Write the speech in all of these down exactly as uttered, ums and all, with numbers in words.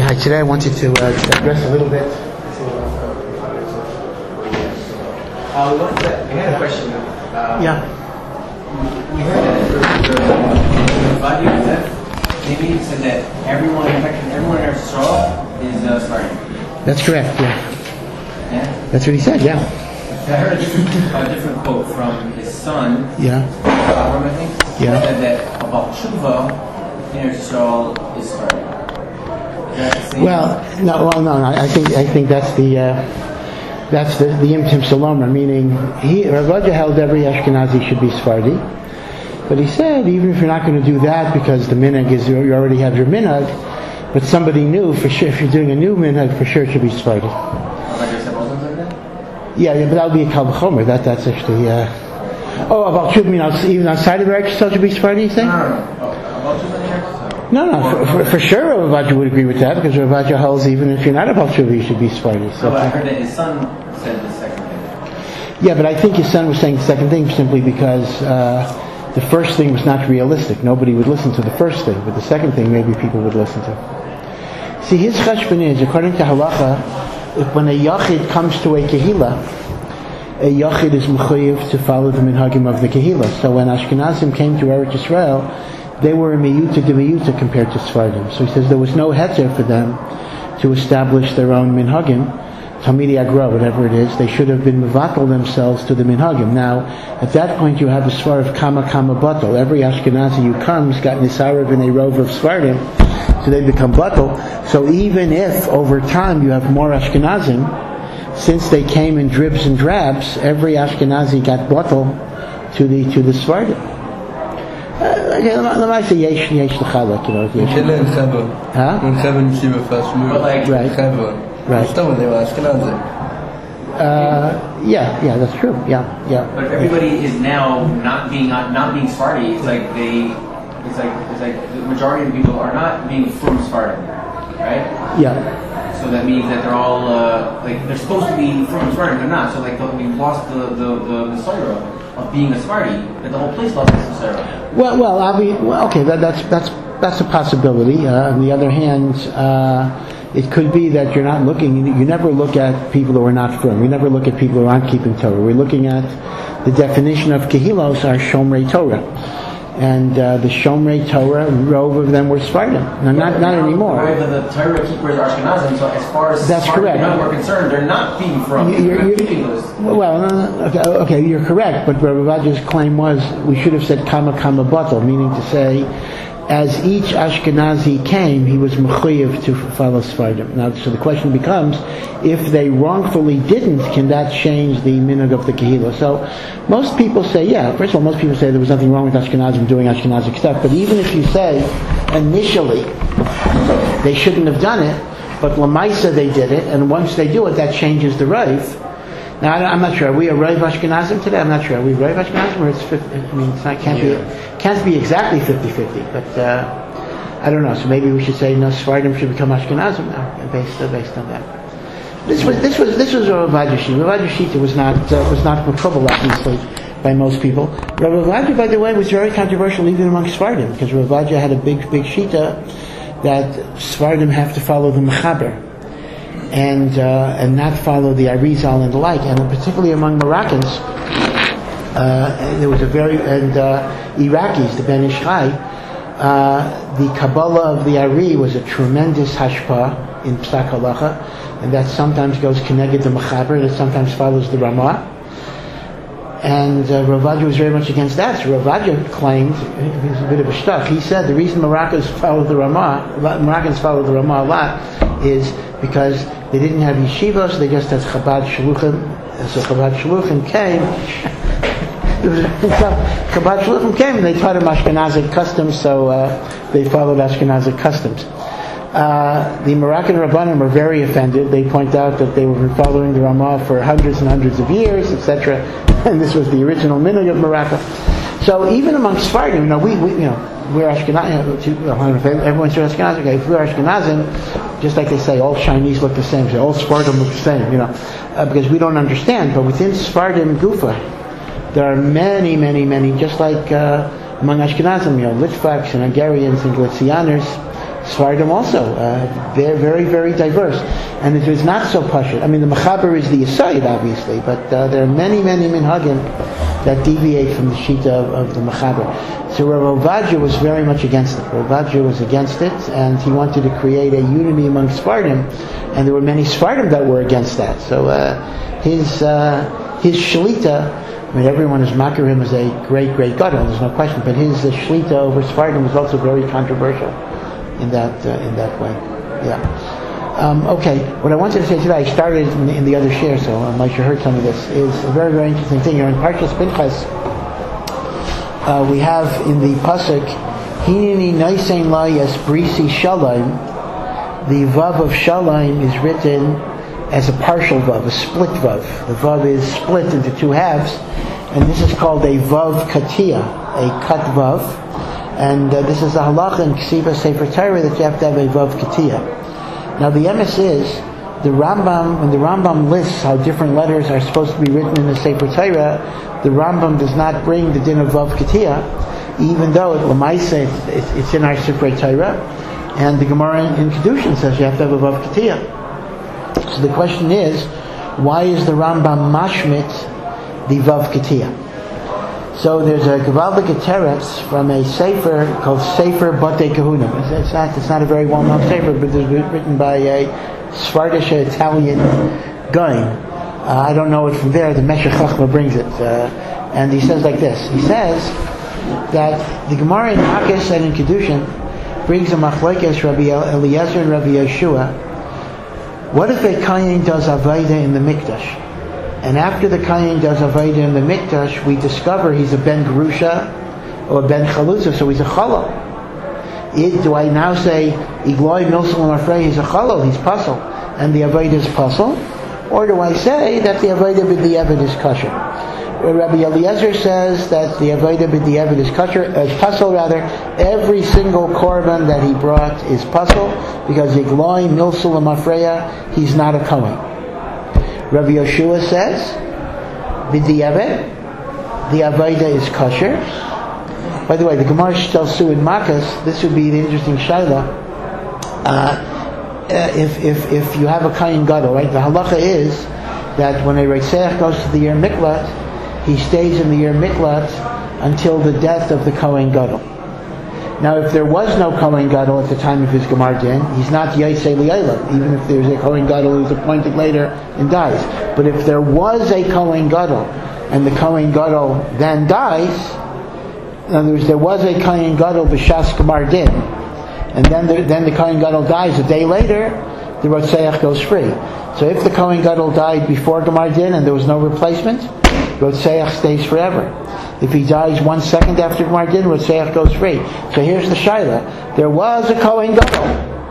Yeah, hi, today I wanted to uh, address a little bit. Uh, we wanted to, I had a question. Um, yeah. We heard that five years left, maybe it said that everyone, everyone in our straw is uh, Spartan. That's correct, yeah. Yeah? That's what he said, yeah. I heard a different, a different quote from his son, Yeah. Avram, I think. Yeah. He said that about Tshuva in our straw is Spartan. Is that the same? Well, no, well, no, no, I think I think that's the uh, that's the the Imtim Saloma, meaning he Rav Adya held every Ashkenazi should be Sephardi, but he said even if you're not going to do that because the minhag is you already have your minhag, but somebody new for sure if you're doing a new minhag for sure it should be Sephardi. Yeah, yeah, but that would be a Kal V'chomer. That that's actually. Uh, oh, about Tshuva, you know, even outside of Eretz Yisrael should be Sephardi, you think? No, no, no. About Tshuva in Eretz Yisrael? No, no, for, for, for sure Rav Adya would agree with that, because Rav Adya holds even if you're not about Tshuva, you should be Sephardi. So, no, I heard that his son said the second thing. Yeah, but I think his son was saying the second thing simply because uh, the first thing was not realistic. Nobody would listen to the first thing, but the second thing maybe people would listen to. See, his cheshbon is, according to halacha, if when a yachid comes to a kehila, a yachid is mechuyev to follow the minhagim of the kehila. So when Ashkenazim came to Eretz Yisrael, they were a miyuta de miyuta compared to Sephardim. So he says there was no heter for them to establish their own minhagim, Talmidei Agra, whatever it is. They should have been mevatel themselves to the minhagim. Now, at that point, you have a svar of kama kama batel. Every Ashkenazi who comes got nisarav in a rove of Sephardim, so they become batel. So even if over time you have more Ashkenazim, since they came in dribs and drabs, every Ashkenazi got batel to the to the Sephardim. Let me say yesh yesh l'chalak, you know. Huh? Like, right. Right. Uh, yeah, yeah, that's true. Yeah, yeah. But everybody is now not being not being Sephardi. It's like they, it's like it's like the majority of the people are not being from Sephardi, right? Yeah. So that means that they're all uh, like they're supposed to be from Sephardi, they're not. So like we've lost the the the, the sorrow of being a Sephardi, that the whole place lost the sorrow. Well, well, I mean, well, okay, that, that's that's that's a possibility. Uh, on the other hand, uh, it could be that you're not looking. You, you never look at people who are not from. You never look at people who aren't keeping Torah. We're looking at the definition of kehilos are shomrei Torah, and uh, the shomrei Torah, rove of them were Sephardim. No, not not anymore. The, the Torah keepers are Ashkenazim. So as far as that's correct. We're concerned, they're not being from. You're, you're, you're, well, no, no, okay, okay, you're correct. But Rav Adya's claim was we should have said kama kama batel, meaning to say, as each Ashkenazi came, he was mechuyev to follow Sephardim. Now, so the question becomes, if they wrongfully didn't, can that change the minhag of the kehila? So, most people say, yeah. First of all, most people say there was nothing wrong with Ashkenazim doing Ashkenazic stuff. But even if you say initially they shouldn't have done it, but lamaisa they did it, and once they do it, that changes the rove. Now, I'm not sure. Are we a Rav Ashkenazim today? I'm not sure. Are we Rav Ashkenazim? Or it's fifty, I mean, it's not, can't be can't be exactly fifty-fifty. But uh, I don't know. So maybe we should say no. Sephardim should become Ashkenazim now, based uh, based on that. This was this was this was Rav Adya Shita. Rav Adya Shita was not uh, was not makubal, obviously, by most people. Rav Adya, by the way, was very controversial even among Sephardim, because Rav Adya had a big big shita that Sephardim have to follow the mechaber. And uh, and not follow the Arizal and the like, and particularly among Moroccans, uh, there was a very and uh, Iraqis, the Ben Ish Chai, uh, the Kabbalah of the Ari was a tremendous hashpah in Psak Halacha, and that sometimes goes connected the Mechaber, that sometimes follows the Ramah. And uh, Rav Adya was very much against that. So Rav Adya claimed, he was a bit of a shtuck, he said the reason Moroccans follow the Ramah, Moroccans follow the Ramah a lot, is because they didn't have yeshivos, they just had Chabad Shluchim. So Chabad Shluchim came, Chabad Shluchim came and they taught them Ashkenazic customs, so uh, they followed Ashkenazic customs. Uh, the Moroccan Rabbanim are very offended. They point out that they were following the Ramah for hundreds and hundreds of years, et cetera. And this was the original minhag of Morocco. So even among Sephardim, you know, we, we you know, we're Ashkenazim. You know, everyone's Ashkenazim. Okay, if we're Ashkenazim, just like they say, all Chinese look the same. Say, all Sephardim look the same. You know, uh, because we don't understand. But within Sephardim Gufa, there are many, many, many. Just like uh, among Ashkenazim, you know, Litvaks and Hungarians and Galicianers, Sfardim also, uh, very, very, very diverse. And it is not so pashut. I mean, the Mechaber is the Yesod, obviously, but uh, there are many, many minhagim that deviate from the Shita of, of the Mechaber. So Rav Ovadia was very much against it. Rav Ovadia was against it, and he wanted to create a unity among Sfardim, and there were many Sfardim that were against that. So uh, his uh, his Shlita, I mean, everyone is makir him as a great, great gadol, there's no question, but his uh, Shlita over Sfardim was also very controversial in that uh, in that way. Yeah. Um, okay, what I wanted to say today, I started in, in the other share, so I might have heard some of this, is a very, very interesting thing. Here in Parshas Pinchas, uh, we have in the pasuk, Hineni Naisein La Yas Brisi Shalom. The vav of Shalom is written as a partial vav, a split vav. The vav is split into two halves, and this is called a vav katia, a cut vav. And uh, this is a halacha in Ksiva Sefer Torah that you have to have a vav katia. Now the emes is, the Rambam, when the Rambam lists how different letters are supposed to be written in the Sefer Torah, the Rambam does not bring the din of vav katia, even though it Lamaisa, it's, it's in our Sefer Torah, and the Gemara in Kedushin says you have to have a vav katia. So the question is, why is the Rambam mashmit the vav katia? So there's a Gavaldik Teretz from a Sefer called Sefer Batei Kahuna. It's, it's not it's not a very well-known Sefer, but it's written by a Svardish Italian guy. Uh, I don't know it from there. The Meshech Chachma brings it, uh, and he says like this. He says that the Gemara in Makos and in Kedushin brings a machlokes Rabbi Eliezer and Rabbi Yeshua. What if a Kayin does Avodah in the Mikdash? And after the Kayin does Avodah in the Mikdash, we discover he's a Ben Gerusha or a Ben Chalutza, so he's a Chalal. It, do I now say, Igloi Milsal Mafrei, he's a Chalal, he's Pasal, and the Avodah is Pasal? Or do I say that the Avodah B'diavad is Kosher? Rabbi Eliezer says that the Avodah B'diavad is Kosher, uh, Pasal rather, every single korban that he brought is Pasal, because Igloi Milsal Mafreya, he's not a Kohen. Rabbi Yeshua says, B'diavad, the Avodah is kosher. By the way, the Gemara Shtalsu in Makos, this would be the interesting shaila. Uh, if if if you have a Kayin Gadol, right? The halacha is that when a Reitzach goes to the Yer Miklat, he stays in the Yer Miklat until the death of the Kohen Gadol. Now, if there was no Kohen Gadol at the time of his Gemar Din, he's not Yaisei Li'ayla, even if there's a Kohen Gadol who's appointed later and dies. But if there was a Kohen Gadol, and the Kohen Gadol then dies, in other words, there was a Kohen Gadol b'shas Gemar Din, and then the, then the Kohen Gadol dies a day later, the Rotzeach goes free. So if the Kohen Gadol died before Gemar Din and there was no replacement, Rotzeach stays forever. If he dies one second after Gemar Din, Rotzeach goes free. So here's the shaila. There was a Kohen Gadol.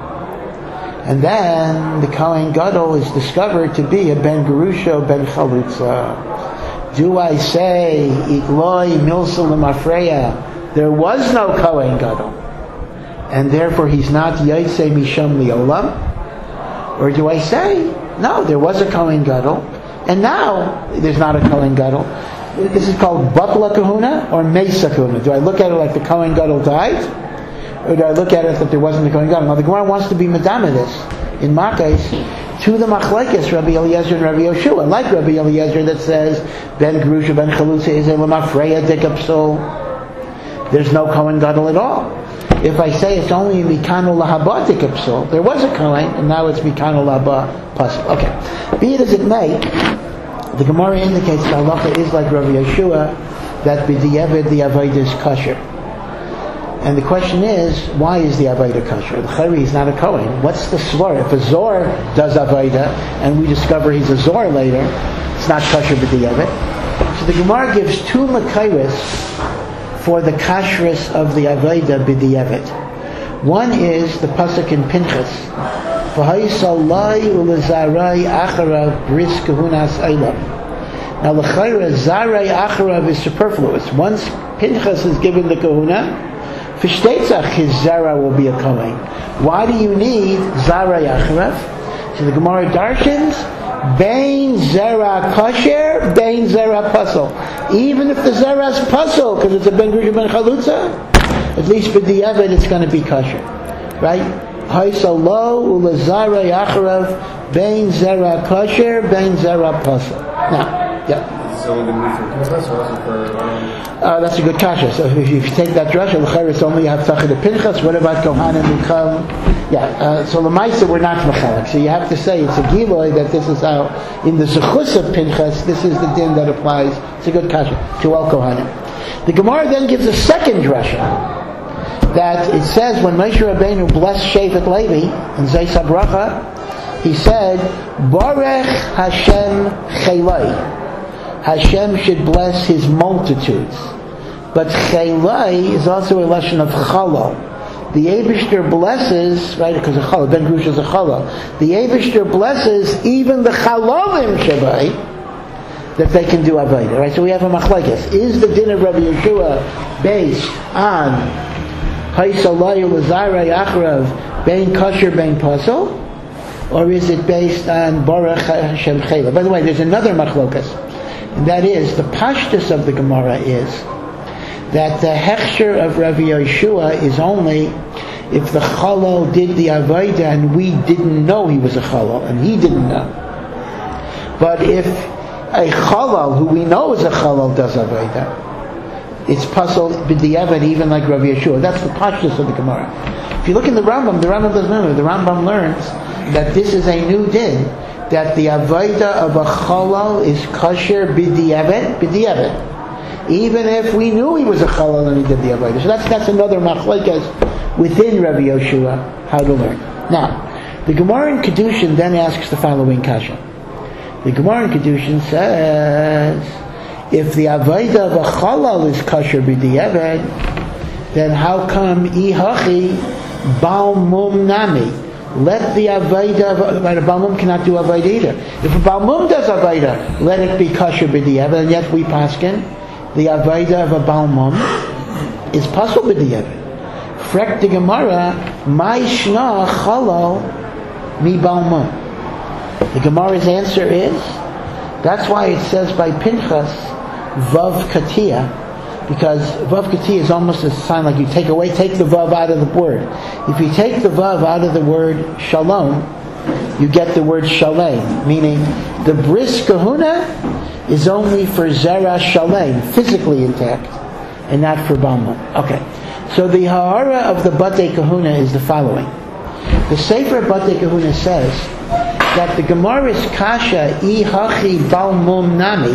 And then the Kohen Gadol is discovered to be a Ben Gerusha, Ben Chalutza. Do I say, Igloi Milsal Mafreya, there was no Kohen Gadol, and therefore he's not Yaitse Misham Liolam? Or do I say, no, there was a Kohen Gadol, and now there's not a Kohen Gadol? This is called Batla Kahuna or Mesa Kahuna. Do I look at it like the Kohen Gadol died? Or do I look at it that there wasn't a Kohen Gadol? Now the Gemara wants to be Madama this in Makos to the Machlekes, Rabbi Eliezer and Rabbi Yeshua. Like Rabbi Eliezer that says, Ben Gerusha, Ben Chalutza, is a Lamafreya Dikapsul. There's no Kohen Gadol at all. If I say it's only Mikano Lahaba Dikapsul, there was a Kohen, and now it's Mikano Lahaba Pasul. Okay. Be it as it may, the Gemara indicates that halacha is like Rabbi Yeshua, that b'diavad the avodah is kosher. And the question is, why is the avodah kosher? The chayri is not a kohen. What's the svar? If a zor does avodah, and we discover he's a zor later, it's not kosher b'diavad. So the Gemara gives two makayris for the kashrus of the avodah b'diavad. One is the pasuk in Pinchas. Now the chayra zaray acharav is superfluous. Once Pinchas is given the kahuna, Fishtetzach his zara will be a kohen. Why do you need zaray acharav? So the Gemara darshans, Bain zera kosher, bain zera pasal. Even if the zera is pasal, because it's a ben grusha ben chalutza, at least b'diavad it's going to be kosher. Right? Haisalo ulazara yacharav bein zera kosher bein zera pasel. Now, yeah. So only going to be for Pinchas or also for... Um... Uh, that's a good kasha. So if you take that drasha, l'chayr it's only have tachid of Pinchas. What about Kohanim Michal? Yeah. Uh, so l'maisa we're not mechalek. So you have to say it's a giloy that this is how in the zechus of Pinchas this is the din that applies. It's a good kasha to all Kohanim. The Gemara then gives a second drasha that it says when Moshe Rabbeinu blessed Shevet Levi in Zeis HaBracha, he said, Barech Hashem Chelai. Hashem should bless his multitudes. But Chelai is also a lesson of Chalal. The Eibishter blesses, right, because of Chalal, Ben Grush is a Chalal. The Eibishter blesses even the Chalalim Shabai, that they can do Avodah, right? So we have a machlekes. Is the din of Rabbi Yeshua based on Haisalayu Lazara Yachrav Bein Kosher Bein Pasel? Or is it based on Baruch Hashem Chela? By the way, there's another machlokes. And that is, the pashtus of the Gemara is that the hechsher of Rabbi Yeshua is only if the chalal did the avodah and we didn't know he was a chalal, and he didn't know. But if a chalal who we know is a chalal does avodah, it's puzzled b'diavad even like Rabbi Yeshua. That's the pashtus of the Gemara. If you look in the Rambam, the Rambam doesn't know. The Rambam learns that this is a new din, that the avodah of a chalal is kosher b'diavad, b'diavad, even if we knew he was a chalal and he did the avodah. So that's that's another machlekes within Rabbi Yoshua how to learn. Now, the Gemara in Kedushin then asks the following kasha. The Gemara in Kedushin says, if the avodah of a chalal is kosher b'diavad, then how come ihachi bal mum nami? Let the Avodah, right, a Balmum cannot do Avodah either. If a Balmum does Avodah, let it be kosher b'diavad, and yet we paskin, the Avodah of a Balmum is pasul b'diavad. Frek the Gemara, my shna chalal mi Balmum. The Gemara's answer is, that's why it says by Pinchas, Vav Katia, because Vav Kati is almost a sign like you take away, take the Vav out of the word. If you take the Vav out of the word Shalom, you get the word Shalem, meaning the Bris Kahuna is only for Zera Shalem, physically intact, and not for Balmum. Okay, so the Ha'ara of the Batei Kahuna is the following. The Sefer Batei Kahuna says that the Gemara's Kasha, I Hachi Balmum Nami,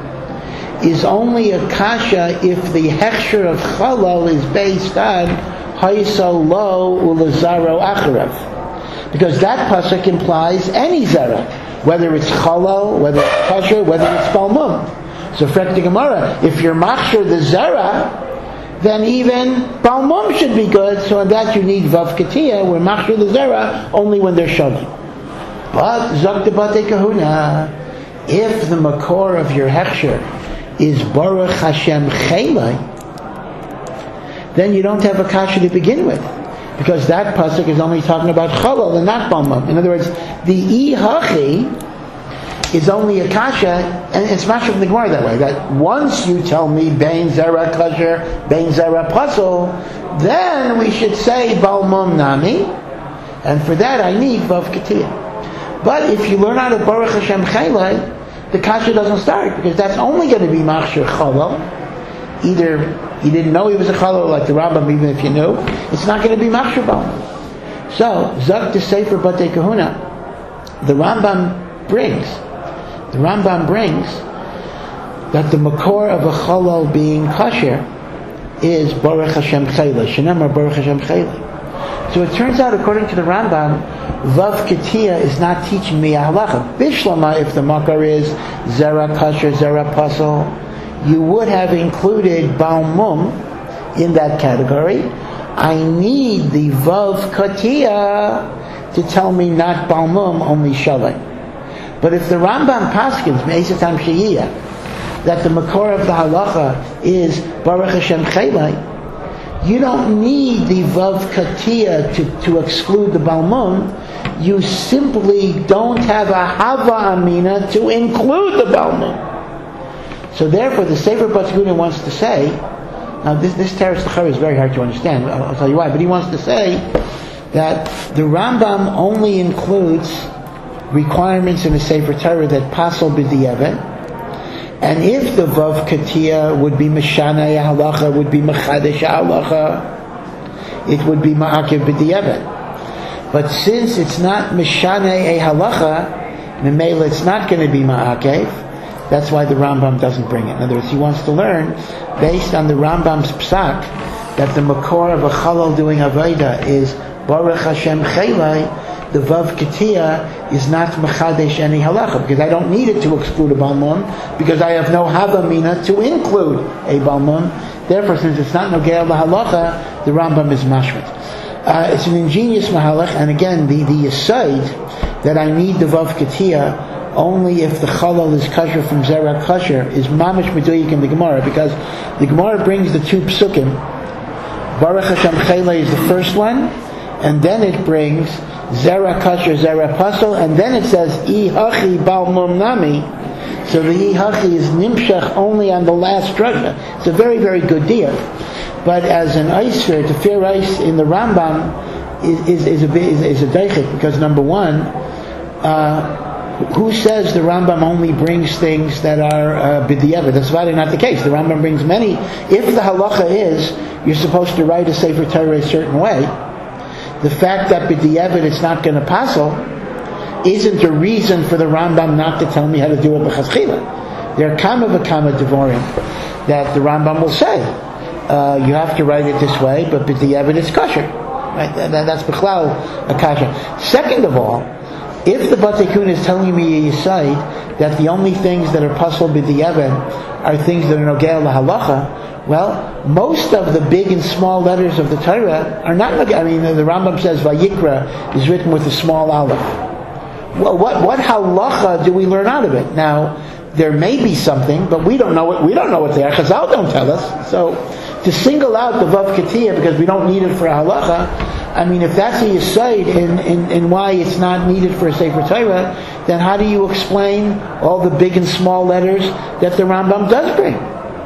is only a kasha if the hechsher of chalal is based on haisal lo ulazaro acharav, because that pasuk implies any zera, whether it's chalal, whether it's kosher, whether it's balmum. So frek the Gemara, if you're machshir the zera, then even balmum should be good. So in that you need vav katia, where machshir the zera only when they're shaving. But zok de batei kahuna, if the makor of your hechsher is Baruch Hashem Chelai, then you don't have a kasha to begin with, because that pasuk is only talking about Chalal and not Balmum. In other words, the I Hachi is only a kasha, and it's mashal from the Gemara that way, that once you tell me Bein Zera Kosher, Bein Zera Pasul, then we should say Balmum Nami, and for that I need Vav Ketiyah. But if you learn out of Baruch Hashem Chelai, the kasha doesn't start, because that's only going to be machshir chalal. Either you didn't know he was a chalal, like the Rambam, even if you knew, it's not going to be machshir balmum. So zak the sefer batei kahuna, the Rambam brings, the Rambam brings that the makor of a chalal being kosher is Baruch Hashem Chayla. Shenamar Baruch Hashem Chayla. So it turns out, according to the Rambam, Vav Ketiyah is not teaching me a halacha. Bishlama, if the makar is Zera Kasher, Zera Pasal, you would have included Balmum in that category. I need the Vav Ketiyah to tell me not Balmum, only Shalem. But if the Rambam paskins, Me'esatam Sheyiyah, that the makor of the halacha is Baruch Hashem Chelai, you don't need the Vav Katia to, to exclude the Balmum. You simply don't have a Hava Amina to include the Balmum. So therefore, the Sefer Batzguna wants to say, now this, this Teretz L'chara is very hard to understand, I'll, I'll tell you why, but he wants to say that the Rambam only includes requirements in the Sefer Torah that pasal b'diavad, and if the Vav Katia would be Meshana Halacha, would be Mechadesh Halacha, it would be Ma'akev b'diavad. But since it's not Meshana Halacha, Memela it's not going to be Ma'akev. That's why the Rambam doesn't bring it. In other words, he wants to learn, based on the Rambam's psak, that the makor of a chalal doing avodah is Baruch Hashem Chelai, the Vav Katia is not Mechadesh any halacha, because I don't need it to exclude a Balmum, because I have no Havamina to include a Balmum. Therefore, since it's not Nogea halacha, the Rambam is mashmat. Uh, it's an ingenious mahalach, and again, the, the aside that I need the Vav Katia only if the chalal is kosher from zera kosher is mamish meduyik in the Gemara, because the Gemara brings the two psukim. Baruch Hashem Chelai is the first one, and then it brings zera kosher, zera pasal, and then it says I hachi balmum nami. So the I hachi is nimshach only on the last drasha. It's a very, very good deal. But as an icer, to fair ice in the Rambam is is, is a is, is a deichik, because number one, uh, who says the Rambam only brings things that are uh, b'diavad? That's probably not the case. The Rambam brings many. If the halacha is you're supposed to write a Sefer Torah a certain way, the fact that b'diavad it's not going to passel isn't a reason for the Rambam not to tell me how to do it b'chaschila. There are kama v'kama devorim that the Rambam will say uh, you have to write it this way, but b'diavad it's kosher. Right? That, that's b'chlal a kasha. Second of all, if the Batekun is telling me a Yisayid that the only things that are pasal b'diavad are things that are nogea lahalacha, well, most of the big and small letters of the Torah are not nogea. I mean, the Rambam says Vayikra is written with a small aleph. Well, what what halacha do we learn out of it? Now, there may be something, but we don't know what we don't know what they are. Chazal don't tell us. So, to single out the Vav Katia because we don't need it for a halacha, I mean, if that's a yesod in, in, in why it's not needed for a Sefer Torah, then how do you explain all the big and small letters that the Rambam does bring?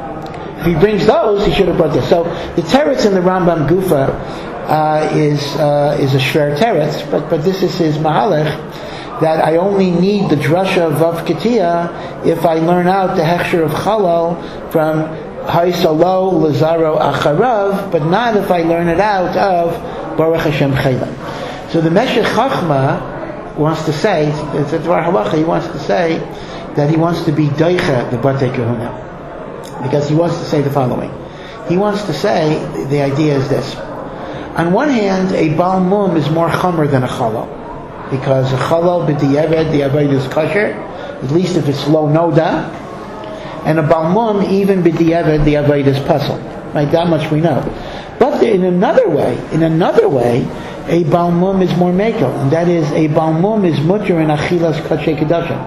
If he brings those, he should have brought this. So the teretz in the Rambam Gufa uh, is uh, is a shver teretz, but but this is his mahalech that I only need the drasha of Vav Katia if I learn out the hechsher of Chalal from Haisalo Lazaro Acharav, but not if I learn it out of Baruch Hashem Chelai. So the Meshech Chachma wants to say, it's a Dvar Halacha, he wants to say that he wants to be Deicha, the Batei Kahuna, because he wants to say the following. He wants to say, the idea is this. On one hand, a Baal Mum is more Chomer than a Chalal, because a Chalal b'diavad, the Avodah is kosher, at least if it's lo noda, and a Baal Mum, even b'diavad, the Avodah is pasal. Right, that much we know. But in another way, in another way, a Baal Mum is more mekel, and that is a Baal Mum is mutter in achilas kachei kedashim.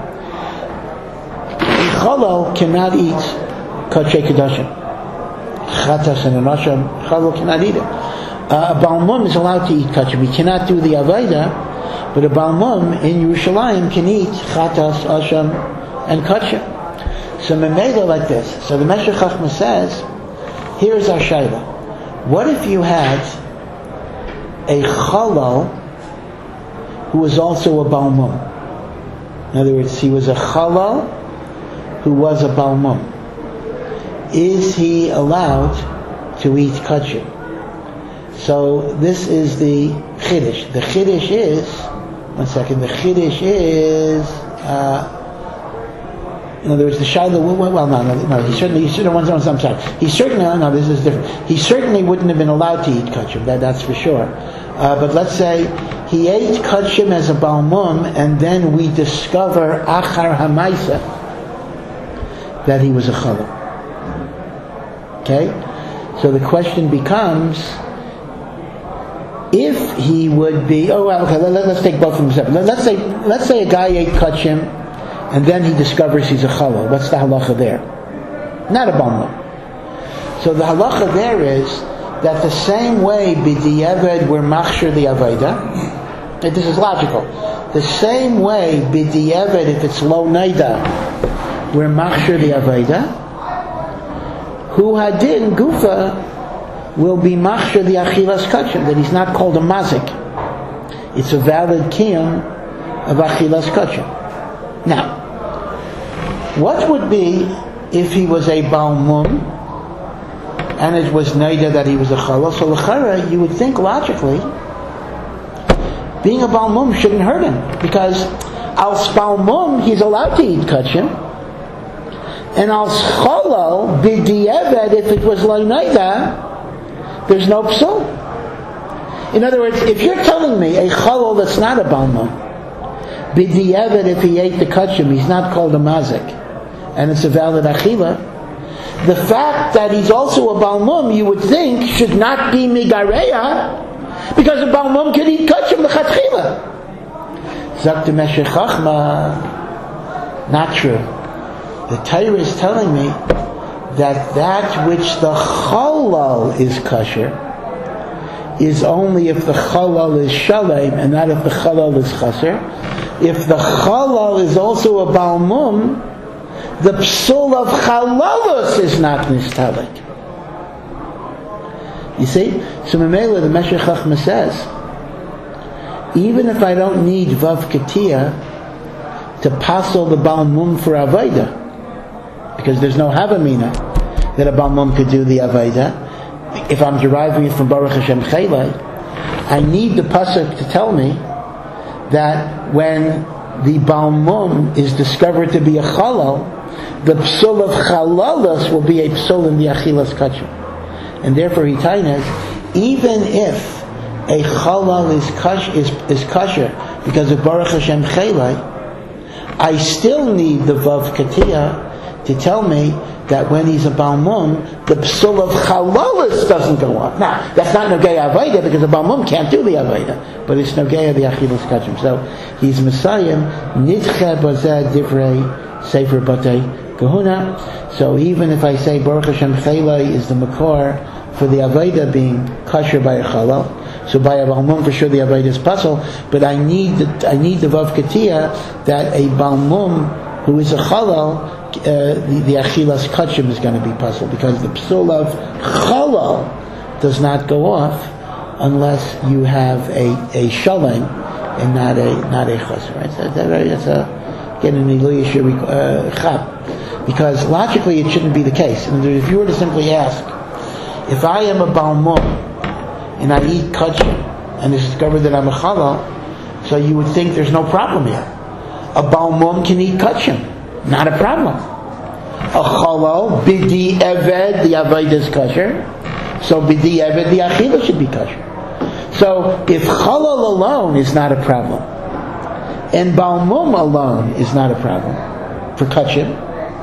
A Chalal cannot eat kachei kedashim. Chatas and anashim, Chalal cannot eat it. Uh, a Baal Mum is allowed to eat kachim. He cannot do the Avodah, but a Baal Mum in Yerushalayim can eat chatas, asham, and kachim. So memela like this. So the Meshech Chachma says, here's our shayla. What if you had a Chalal who was also a Baal Mum? In other words, he was a Chalal who was a Baal Mum. Is he allowed to eat kachim? So this is the Chiddush. The Chiddush is, one second, the Chiddush is, uh, in other words, the Shiloh, well, no, no, no, he certainly, he certainly, I'm sorry, he certainly, no, this is different. He certainly wouldn't have been allowed to eat kachim, that, that's for sure. Uh, but let's say he ate kachim as a Baal Mum, and then we discover achar hamaisa that he was a chalal. Okay? So the question becomes, if he would be, oh, well, okay, let, let's take both of them separate. Let, let's say, let's say a guy ate kachim, and then he discovers he's a chalal. What's the halacha there? Not a Baal Mum. So the halacha there is that the same way b'diavad we're machshir the avodah. This is logical. The same way b'diavad if it's lo naida we're machshir the avodah. Hu hadin gufa will be machshir the achilas kachim, that he's not called a mazik. it's a valid kiyum of achilas kosher. Now, what would be if he was a Baal Mum and it was naida that he was a challah? So l'chara, you would think logically, being a Baal Mum shouldn't hurt him, because al Baal Mum he's allowed to eat kachim, and al challah b'di'evet, if it was lo naida, there's no psul. In other words, if you're telling me a challah that's not a Baal Mum, b'di'evet, if he ate the kachim, he's not called a mazik, and it's a valid achila, the fact that he's also a Baal Mum, you would think, should not be migareya, because a Baal Mum can eat kachim l'chatchila. Zakt Meshech Chachma, not true. The Torah is telling me that that which the chalal is kosher is only if the chalal is shalem, and not if the chalal is chaser. If the chalal is also a Baal Mum, the psul of chalalus is not nistalik. You see? So Memela, the Meshech Chachma says, even if I don't need Vav Katia to passel the Baal Mum for Avaida, because there's no Havamina that a Baal Mum could do the Avaida, if I'm deriving it from Baruch Hashem Chelai, I need the Pasuk to tell me that when the Baal Mum is discovered to be a Chalal, the psul of Chalalus will be a psul in the Achilas Kachim. And therefore he tainas, even if a Chalal is kosher, is, is kosher because of Baruch Hashem Chelai, I still need the Vav Katia to tell me that when he's a Baal Mum, the psul of Chalalus doesn't go on. Now, that's not Nogei Avaida, because a Baal Mum can't do the Avaida, but it's Nogei the Achilas Kachim. So he's Messiah, Nidche Bazeh Divrei Sefer Batei Kahuna. So even if I say Baruch Hashem Chelai is the makor for the Avaida being kosher by a Chalal, so by a Baal Mum for sure the Avaida is puzzle, but I need the, I need the Vav Katia that a Baal Mum who is a Chalal, uh, the, the Achilas Kachim is going to be puzzled, because the psul of Chalal does not go off unless you have a, a Shalem and not a not a Chasr. Right? So that's a Get an Iluya Chab, because logically it shouldn't be the case. And if you were to simply ask, if I am a Baal Mum and I eat kachim and it's discovered that I'm a Chalal, so you would think there's no problem here. A Baal Mum can eat kachim, not a problem. A Chalal, bidi eved, the Avaida is kosher, so bidi eved, the Achila should be kosher. So if Chalal alone is not a problem, and Baal Mum alone is not a problem for kachim,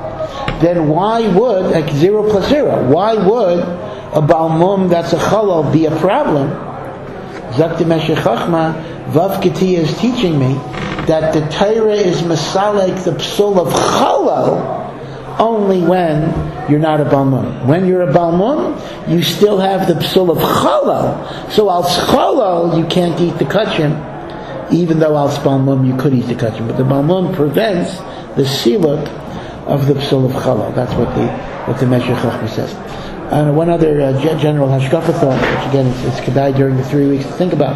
then why would, like zero plus zero, why would a Baal Mum that's a Chalal be a problem? Zakti Meshech Chachma, Vav Katia is teaching me that the Torah is Masalek, the psul of Chalal, only when you're not a Baal Mum. When you're a Baal Mum, you still have the psul of Chalal. So al Chalal, you can't eat the kachim, even though al Baal Mum you could eat the kachim. But the Baal Mum prevents the siluk of the psul of Chalal. That's what the what the Meshech Chachma says. And one other uh, general hashkafa thought, which again it's, it's kedai during the three weeks to think about,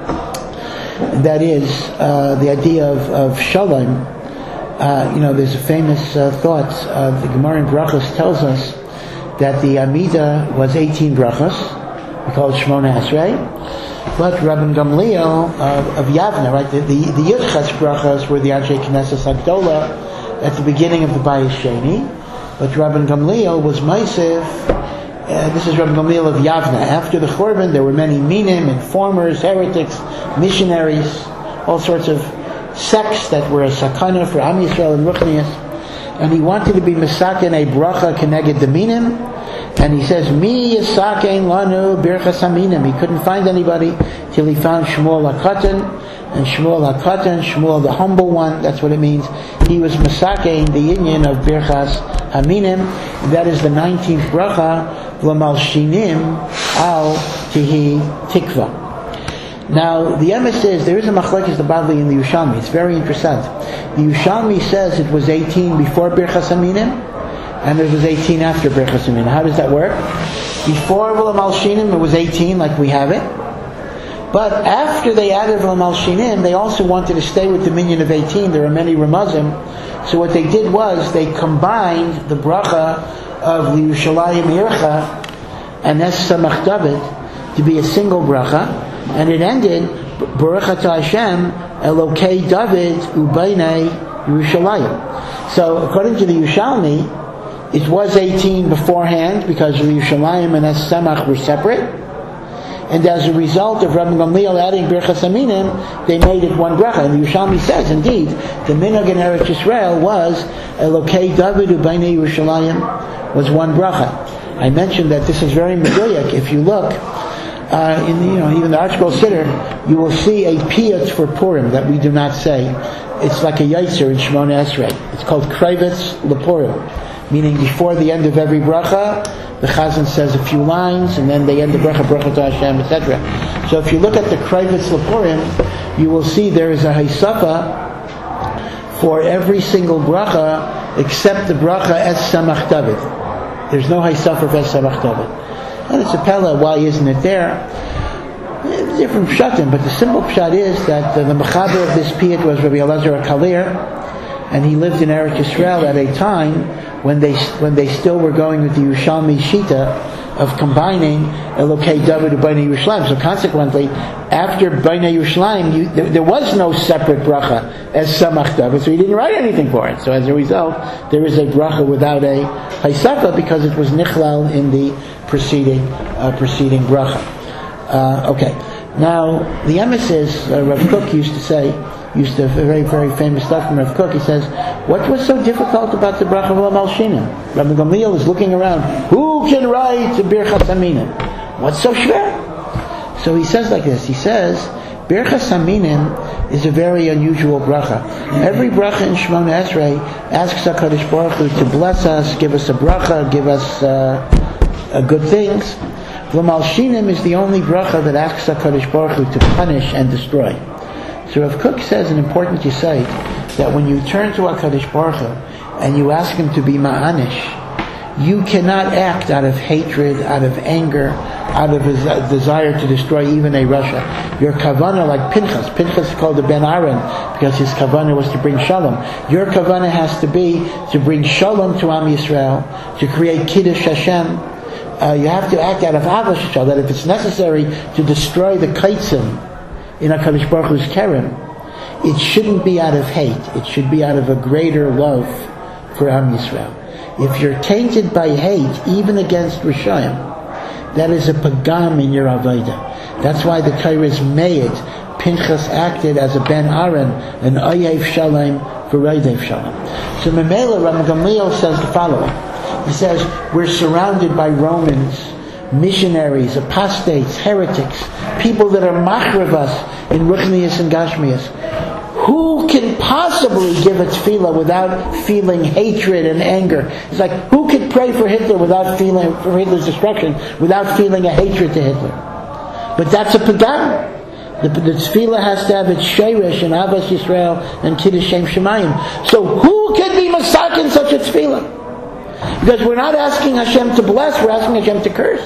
and that is uh, the idea of, of shalom. Uh, you know, there's a famous uh, thought. Uh, the Gemara in Brachos tells us that the Amida was eighteen brachos. We call it Shmona Esrei. But Rabban Gamliel uh, of Yavne, right? The the, the Yudches brachos were the Anshe Knesset Agdola at the beginning of the Bayis Sheni. But Rabban Gamliel was Meisif. Uh, this is Rabban Gamliel of Yavne. After the Churban, there were many minim, informers, heretics, missionaries, all sorts of sects that were a sakana for Am Yisrael and Ruchnias. And he wanted to be Mesaken a bracha keneged the minim. And he says, Mi Yisakein Lanu Birchas Haminim. He couldn't find anybody till he found Shmuel HaKatan. And Shmuel HaKatan, Shmuel the humble one, that's what it means. He was Misakein, the union of Birchas Haminim. And that is the nineteenth bracha, V'malshinim al Tihi Tikva. Now, the emes says, there is a machlekes the Bavli in the Yushalmi. It's very interesting. The Yushalmi says it was eighteen before Birchas Haminim, and it was eighteen after Birchas Haminim. How does that work? Before V'malshinim, it was eighteen, like we have it. But after they added L'malshinim, they also wanted to stay with the minyan of eighteen. There are many Ramazim. So what they did was they combined the bracha of the Yerushalayim Ircha and Es Samach David to be a single bracha, and it ended Baruch Atah Hashem Elokei David Ubainei Yerushalayim. So according to the Yerushalmi, it was eighteen beforehand because the Yerushalayim and Es Samach were separate. And as a result of Rabbi Gamliel adding Birchas Aminim, they made it one bracha. And the Yerushalmi says, indeed, the minhag in Eretz Yisrael was Elokei David Ubainei Yerushalayim was one bracha. I mentioned that this is very meduyek. If you look uh, in you know even the Archgold Siddur, you will see a piyut for Purim that we do not say. It's like a yotzer in Shemona Esrei. It's called Kravetz Lepurim, meaning before the end of every bracha, the Chazan says a few lines, and then they end the bracha, bracha to Hashem, et cetera. So if you look at the Kravetz Lepurim, you will see there is a Haysafa for every single bracha except the bracha Es Samach David. There's no Haysafa of Es Samach David. And it's a pella, why isn't it there? Different pshatim, but the simple pshat is that uh, the mechaber of this piyut was Rabbi Elazar HaKalir, and he lived in Eretz Yisrael at a time when they when they still were going with the Yerushalmi Shita of combining Elokei David and Bnei Yerushalayim. So consequently, after Bnei Yerushalayim, you, there, there was no separate bracha as Samach David, so he didn't write anything for it. So as a result, there is a bracha without a Haysafa because it was nichlal in the preceding uh, preceding bracha. Uh, okay, now the emes is uh, Rav Kook used to say. Used to a very, very famous stuff from Rav Kook. He says, what was so difficult about the bracha of L'malshinim? Rabbi Gamliel is looking around. Who can write Birchas Aminim? What's so schwer? So he says like this. He says, Birchas Aminim is a very unusual bracha. Every bracha in Shemona Esrei asks HaKadosh Baruch Hu to bless us, give us a bracha, give us uh, uh, good things. L'malshinim is the only bracha that asks HaKadosh Baruch Hu to punish and destroy. So Rav Kook says an important yesod that when you turn to HaKadosh Baruch Hu and you ask Him to be ma'anish, you cannot act out of hatred, out of anger, out of a desire to destroy even a Rasha. Your kavanah, like Pinchas, Pinchas is called the Ben Aaron because his kavanah was to bring shalom. Your kavanah has to be to bring shalom to Am Yisrael, to create Kiddush Hashem. Uh, you have to act out of Avos Yisrael, that if it's necessary to destroy the kaitzim in HaKadosh Baruch Hu's Kerem, it shouldn't be out of hate. It should be out of a greater love for Am Yisrael. If you're tainted by hate, even against Rishayim, that is a pagam in your Avodah. That's why the Torah is made. Pinchas acted as a Ben Aaron, an Oyev Shalom for Oyev Shalom. So Memela, Rabbi Gamliel says the following. He says, we're surrounded by Romans, missionaries, apostates, heretics, people that are machriv us in Ruchnius and Gashmius. Who can possibly give a tefillah without feeling hatred and anger? It's like, who can pray for Hitler without feeling, for Hitler's destruction, without feeling a hatred to Hitler? But that's a pagam. The, the tefillah has to have its sheirish and Avos Yisrael and Kiddush Shem Shemayim. So who can be masak in such a tefillah? Because we're not asking Hashem to bless, we're asking Hashem to curse.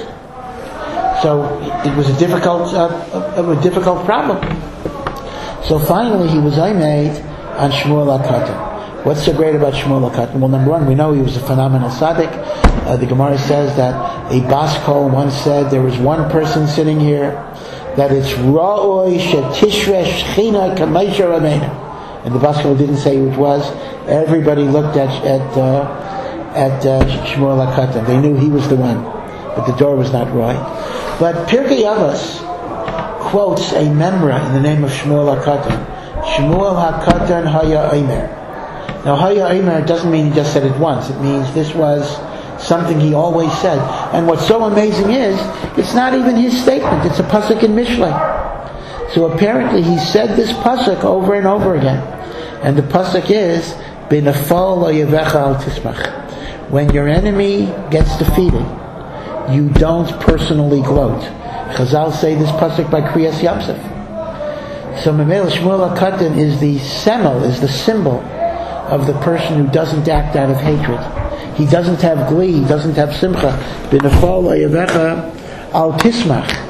So it was a difficult, uh, a, a difficult problem. So finally, he was made on Shmuel HaKatan. What's so great about Shmuel HaKatan? Well, number one, we know he was a phenomenal tzaddik. Uh, the Gemara says that a Bas Kol once said there was one person sitting here that it's Ra'oi Shetishresh Shechina Kamaisha Rabbeinu. And the Bas Kol didn't say who it was. Everybody looked at at uh, at uh, Shmuel HaKatan. They knew he was the one, but the door was not right. But Pirkei Avos quotes a memra in the name of Shmuel HaKatan. Shmuel HaKatan Haya Omer. Now Haya Omer doesn't mean he just said it once. It means this was something he always said. And what's so amazing is, it's not even his statement. It's a pasuk in Mishlei. So apparently he said this pasuk over and over again. And the pasuk is, B'nafal lo yevecha al tismach. When your enemy gets defeated, you don't personally gloat. Chazal say this pasuk by Kriyas Yamsef. So Memela Shmuel HaKatan is the semel, is the symbol of the person who doesn't act out of hatred. He doesn't have glee, he doesn't have simcha. B'nafal lo yevecha al tismach.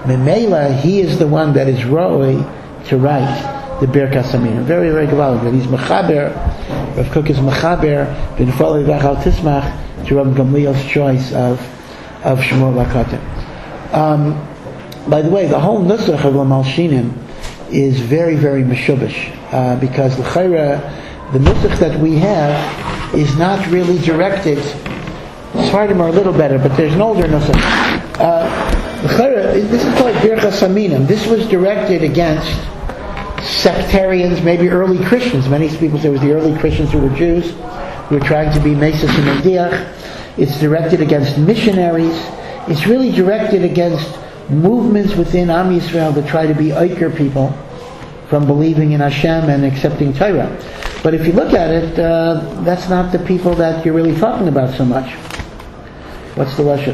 Memela, he is the one that is roi to write the Birkas Hamina. Very, very gewaldig. That he's mechaber, Rav Kook is mechaber, b'nefali v'achal tismach, to Rav Gamliel's choice of of Shmuel Bakatim. Um, by the way, the whole nusach of Lamalshinim is very, very meshubish, uh, because l'chayra, the nusach that we have is not really directed. Sfardim are a little better, but there's an older nusach. Uh, l'chayra, this is called Birchas Haminim. This was directed against sectarians, maybe early Christians. Many people say it was the early Christians who were Jews, who were trying to be Mesis and Mediach. It's directed against missionaries. It's really directed against movements within Am Yisrael that try to be Eiker people from believing in Hashem and accepting Torah. But if you look at it, uh, that's not the people that you're really talking about so much. What's the Lashon?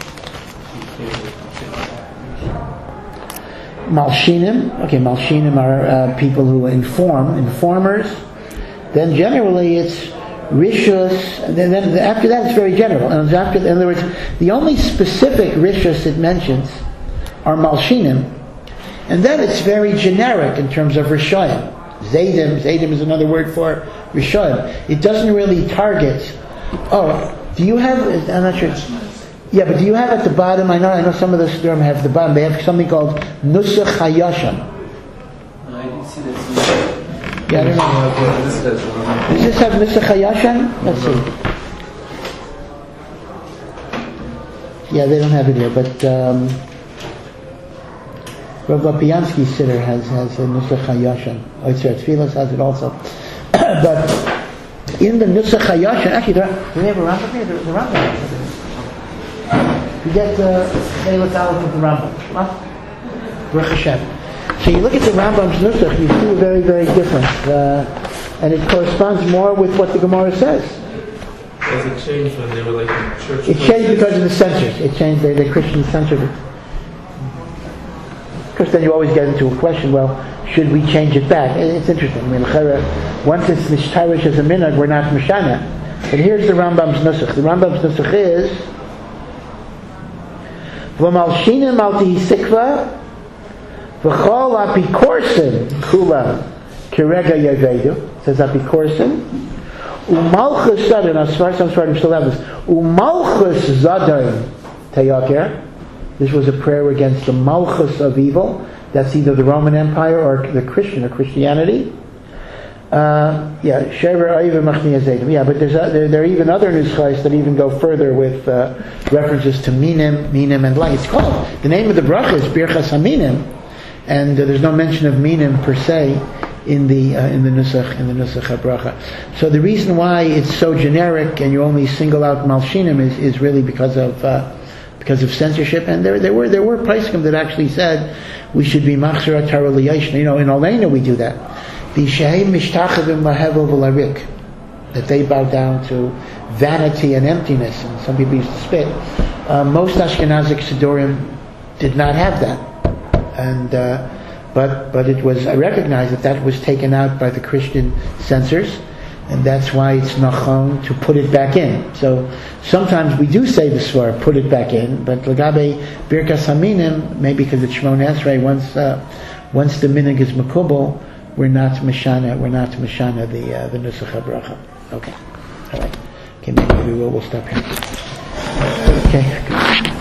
Malshinim. Okay, Malshinim are uh, people who inform, informers. Then generally it's Rishus, and then, then after that it's very general. And after, in other words, the only specific Rishus it mentions are Malshinim, and then it's very generic in terms of Rishayim. Zaydim, Zaydim is another word for Rishayim. It doesn't really target. Oh, do you have? I'm not sure. Yeah, but do you have at the bottom? I know, I know some of the Siddurim have at the bottom. They have something called Nusach Hayasham. I didn't see that. Yeah, I don't know. Does this have Nusach Hayasham? Let's see. Yeah, they don't have it here, but um, Rav Lopiansky's Siddur has has a Nusach Hayasham. Oitzer Tfilas has it also. But in the Nusach Hayasham, actually, do we have a Rambam here? There's a Rambam. You get the Eilat Aleph of the Rambam. Huh? Baruch Hashem. So you look at the Rambam's Nusach, you see very, very different. Uh, and it corresponds more with what the Gemara says. Does it change when they were like in church? It changed because of the censors. It changed, the, the Christians censored it. Of course, then you always get into a question, well, should we change it back? It's interesting. I mean, once it's Nishtarish as a minhag, we're not Mishana. But here's the Rambam's Nusach. The Rambam's Nusach is V'malshinim al tihisikva V'chol apikorsin kula kirega yavedu, says apikorsin. Umalchus zadar, now some Sfardim still have this. Umalchus zadar tayaker. This was a prayer against the malchus of evil. That's either the Roman Empire or the Christian or Christianity. Uh, yeah, Shever Ayiv Machni Azaydim. Yeah, but there's a, there, there are even other nuschais that even go further with uh, references to minim, minim, and light. It's called, the name of the bracha is Birchas Haminim, and uh, there's no mention of minim per se in the uh, in the nusach in the nusach habracha. So the reason why it's so generic and you only single out malshinim is, is really because of uh, because of censorship. And there there were there were poskim that actually said we should be machzor Torah liyashna. You know, in Olena we do that. The shehem mishtachavim lahevel v'larik, that they bow down to vanity and emptiness, and some people used to spit. Uh, most Ashkenazic Siddurim did not have that, and uh, but but it was I recognize that that was taken out by the Christian censors, and that's why it's nachon to put it back in. So sometimes we do say the svar, put it back in, but lagabe Birkas Haminim, maybe because it's Shmon Esrei, once uh, once the minhag is makubal, we're not mishana, we're not mishana the uh, the nusach habracha. Okay, all right. Okay, maybe we will. We'll stop here. Okay.